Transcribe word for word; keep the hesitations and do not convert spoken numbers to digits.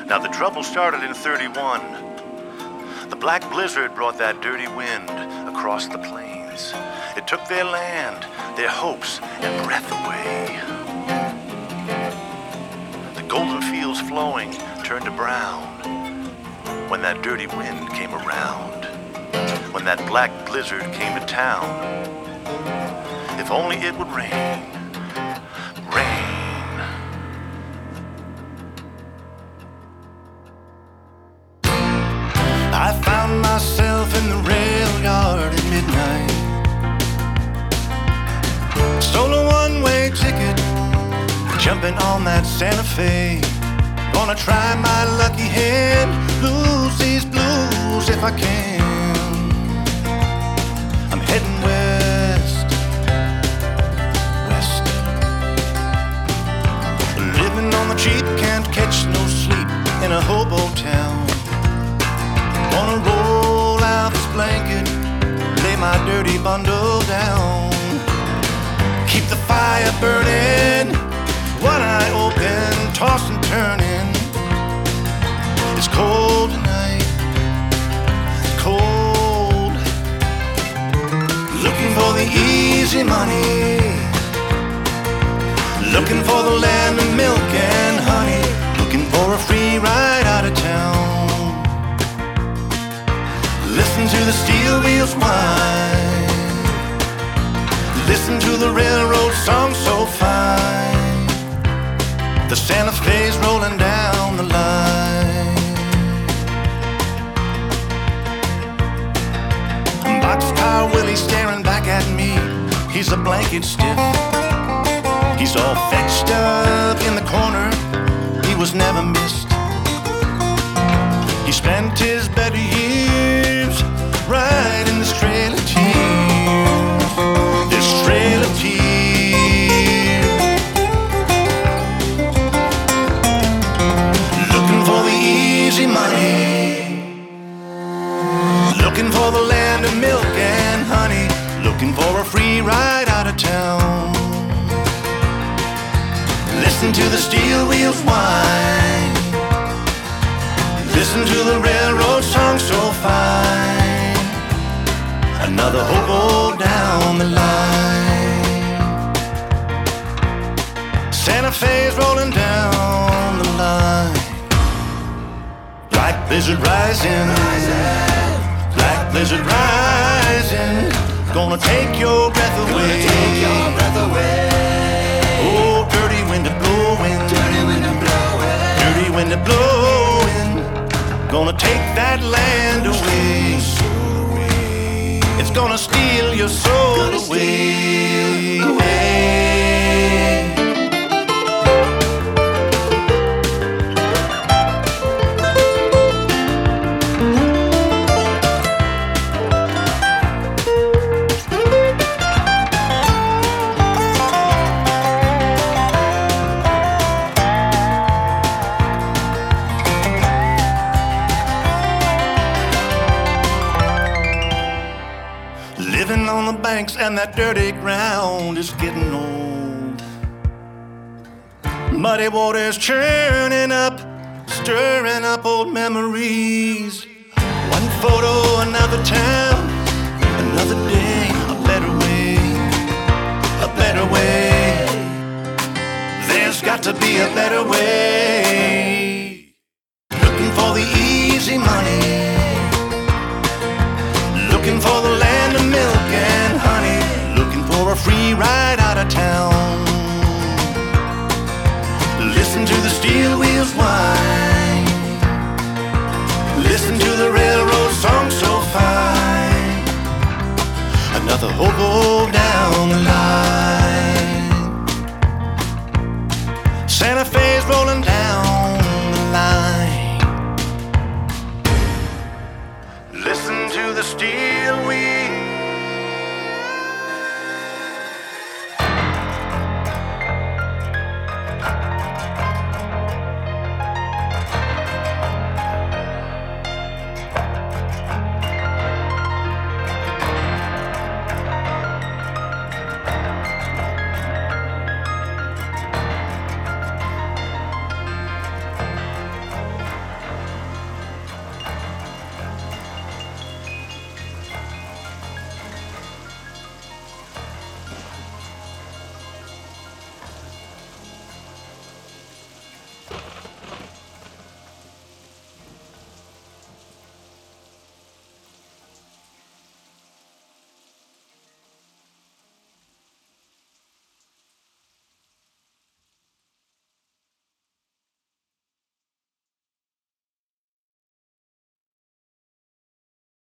Now the trouble started in thirty-one. The black blizzard brought that dirty wind across the plains. It took their land, their hopes, and breath away. The golden fields flowing turned to brown when that dirty wind came around. When that black blizzard came to town. If only it would rain, rain. I found myself in the rail yard at midnight. Stole a one-way ticket, jumping on that Santa Fe. Gonna try my lucky hand, lose these blues if I can. I'm heading west, west. Living on the cheap, can't catch no sleep in a hobo town. Wanna roll out this blanket, lay my dirty bundle down. Keep the fire burning, one eye open, toss and turning. It's cold tonight, it's cold. Looking for the easy money, looking for the land of milk and honey, looking for a free ride out of town. Listen to the steel wheels whine, listen to the railroad song so fine. The Santa Fe's rolling down the line. Boxcar Willie staring back at me, he's a blanket stiff. He's all fetched up in the corner, he was never missed. He spent his better years right in this trail of tears, this trail of tears. Looking for the easy money, looking for the land of milk and honey, looking for a free ride out of town. Listen to the steel wheels whine, listen to the railroad song so fine. Another hobo down the line. Santa Fe's rolling down the line. Black blizzard rising, black blizzard rising, gonna take your breath away. Take your breath away. Oh, dirty wind a blowing, dirty wind a blowing, dirty wind a blowing, gonna take that land away. It's gonna steal your soul away. Living on the banks and that dirty ground is getting old. Muddy waters churning up, stirring up old memories. One photo, another town, another day, a better way, a better way. There's got to be a better way. Looking for the easy money, looking for the land of milk and honey, looking for a free ride out of town. Listen to the steel wheels whine, listen to the railroad song so fine. Another hobo down the line. Santa Fe's rolling